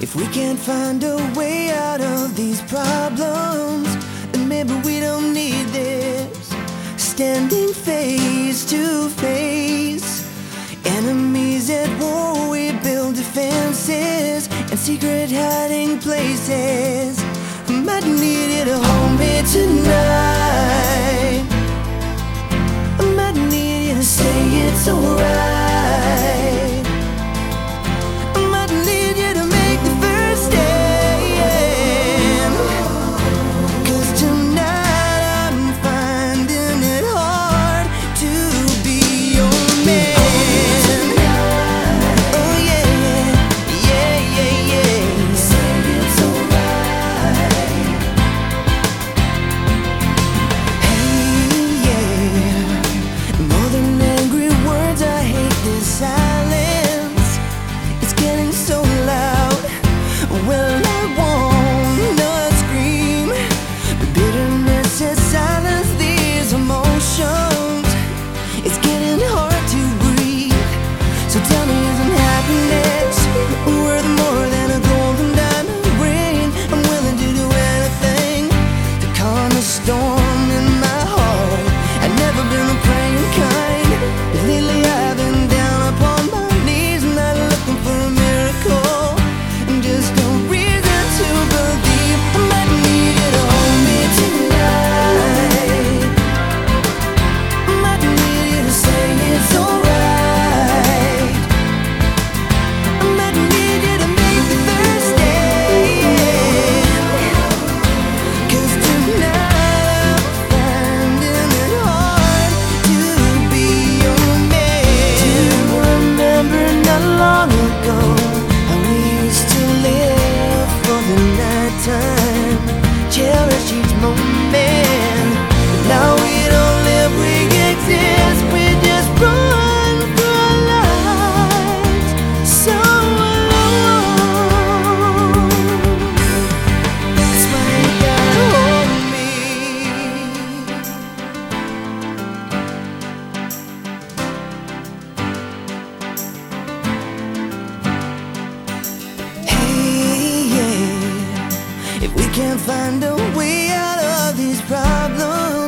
If we can't find a way out of these problems, then maybe we don't need this. Standing face to face, enemies at war, we build defenses and secret hiding places. I might need you to hold me tonight. I might need you to say it's alright. Cherish each moment. Now we don't live, we exist. We just run for our lives so alone. That's why you gotta hold me. Hey, yeah. If we can't find a way out of these problems,